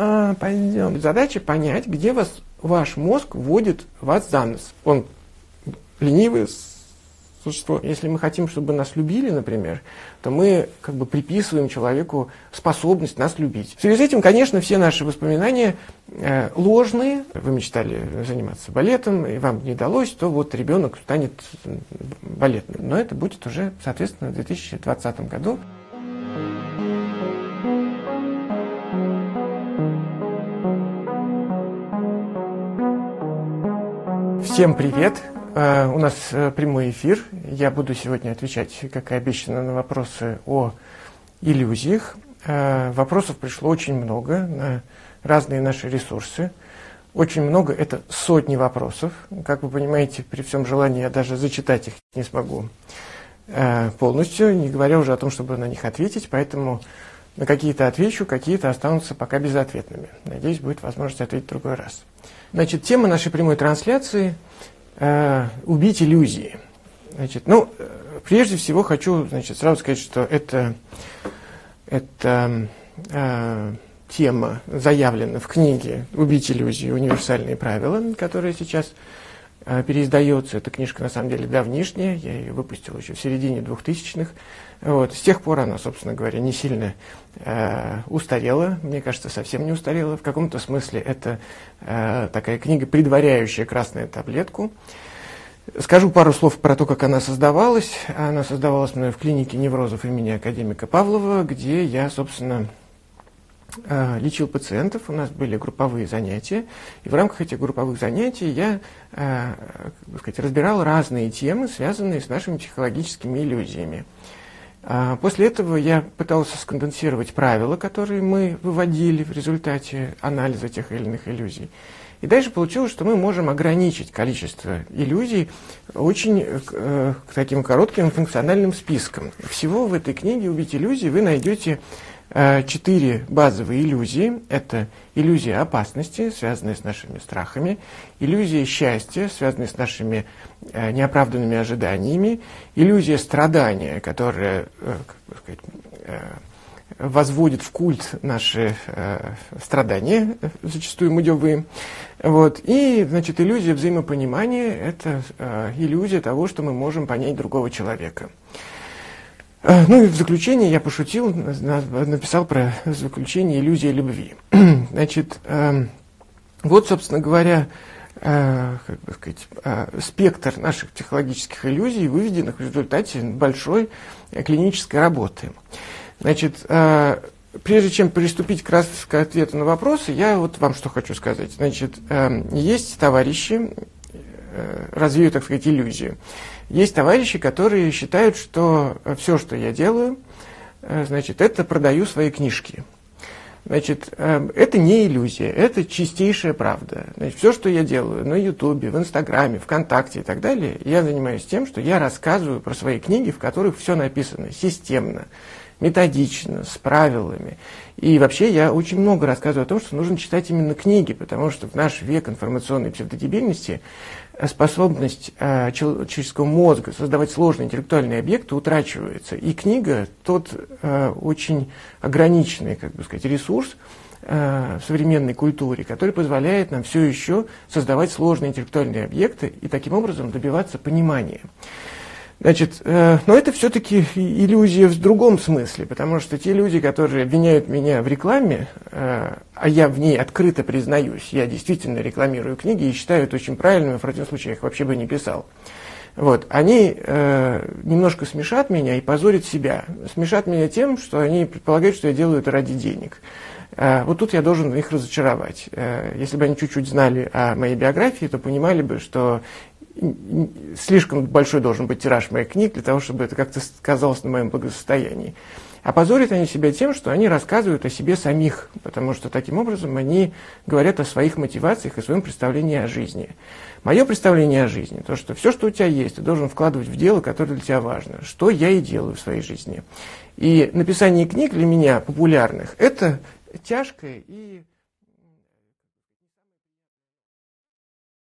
пойдем. Задача понять, где ваш мозг вводит вас за нос. Он ленивый существо. Если мы хотим, чтобы нас любили, например, то мы как бы приписываем человеку способность нас любить. В связи с этим, конечно, все наши воспоминания ложные. Вы мечтали заниматься балетом, и вам не удалось, то вот ребенок станет балетным. Но это будет уже, соответственно, в 2020 году. Всем привет! У нас прямой эфир. Я буду сегодня отвечать, как и обещано, на вопросы о иллюзиях. Вопросов пришло очень много на разные наши ресурсы. Очень много, это сотни вопросов. Как вы понимаете, при всем желании я даже зачитать их не смогу полностью, не говоря уже о том, чтобы на них ответить. Поэтому на какие-то отвечу, какие-то останутся пока безответными. Надеюсь, будет возможность ответить в другой раз. Значит, тема нашей прямой трансляции убить иллюзии. Значит, прежде всего хочу, сразу сказать, что это тема заявлена в книге «Убить иллюзии. Универсальные правила», которая сейчас переиздается. Эта книжка, на самом деле, давнишняя. Я ее выпустил еще в середине 2000-х. Вот. С тех пор она, собственно говоря, не сильно устарела. Мне кажется, совсем не устарела. В каком-то смысле это такая книга, предваряющая «Красную таблетку». Скажу пару слов про то, как она создавалась. Она создавалась мной в клинике неврозов имени академика Павлова, где я, собственно, лечил пациентов. У нас были групповые занятия. И в рамках этих групповых занятий я разбирал разные темы, связанные с нашими психологическими иллюзиями. После этого я пытался сконденсировать правила, которые мы выводили в результате анализа тех или иных иллюзий. И дальше получилось, что мы можем ограничить количество иллюзий очень таким коротким функциональным списком. Всего в этой книге «Убить иллюзии» вы найдете 4 базовые иллюзии. Это иллюзия опасности, связанная с нашими страхами, иллюзия счастья, связанная с нашими неоправданными ожиданиями, иллюзия страдания, которая, возводит в культ наши страдания, зачастую мудевые. Вот. И, иллюзия взаимопонимания – это иллюзия того, что мы можем понять другого человека. И в заключение я пошутил, написал про заключение иллюзия любви. Вот, собственно говоря, спектр наших психологических иллюзий, выведенных в результате большой клинической работы. Прежде чем приступить к ответу на вопросы, я вот вам что хочу сказать. Есть товарищи, развею, иллюзию. Есть товарищи, которые считают, что все, что я делаю, это продаю свои книжки. Это не иллюзия, это чистейшая правда. Все, что я делаю на Ютубе, в Инстаграме, ВКонтакте и так далее, я занимаюсь тем, что я рассказываю про свои книги, в которых все написано системно, методично, с правилами. И вообще я очень много рассказываю о том, что нужно читать именно книги, потому что в наш век информационной псевдодебильности способность человеческого мозга создавать сложные интеллектуальные объекты утрачивается. И книга тот очень ограниченный, ресурс в современной культуре, который позволяет нам все еще создавать сложные интеллектуальные объекты и таким образом добиваться понимания. Но это все-таки иллюзия в другом смысле, потому что те люди, которые обвиняют меня в рекламе, а я в ней открыто признаюсь, я действительно рекламирую книги и считаю это очень правильным, в противном случае я их вообще бы не писал. Они немножко смешат меня и позорят себя. Смешат меня тем, что они предполагают, что я делаю это ради денег. Вот тут я должен их разочаровать. Если бы они чуть-чуть знали о моей биографии, то понимали бы, что слишком большой должен быть тираж моих книг для того, чтобы это как-то сказалось на моем благосостоянии. А позорят они себя тем, что они рассказывают о себе самих, потому что таким образом они говорят о своих мотивациях и своем представлении о жизни. Мое представление о жизни, то, что все, что у тебя есть, ты должен вкладывать в дело, которое для тебя важно, что я и делаю в своей жизни. И написание книг для меня популярных – это тяжкое и